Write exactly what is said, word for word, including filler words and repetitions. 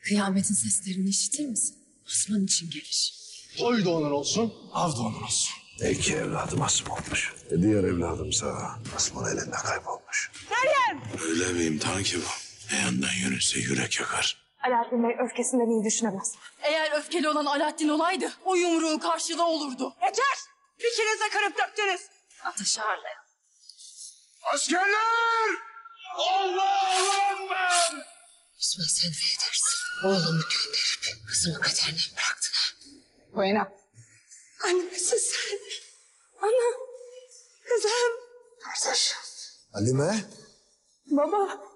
Kıyametin seslerini işitir misin? Osman için gelir. Soy da onun olsun, av da onun olsun. İki evladım asım olmuş. E diğer evladımsa Asman elinde kaybolmuş. Meryem! Öyle bir imtihan ki bu. Ne yandan yürünse yürek yakar. Alaaddin Bey öfkesinden iyi düşünemez. Eğer öfkeli olan Alaaddin olaydı, o yumruğun karşılığı olurdu. Yeter! İkiniz de kırıp döktünüz. Ateşi harlayın. Askerler! Allahu Ekber! Osman sen ne edersin? Oğlumu gönderip kızımı kaderine bıraktın ha? Boyna. Annemisin sen. Ana. Kızım. Kardeş. Halime. Baba.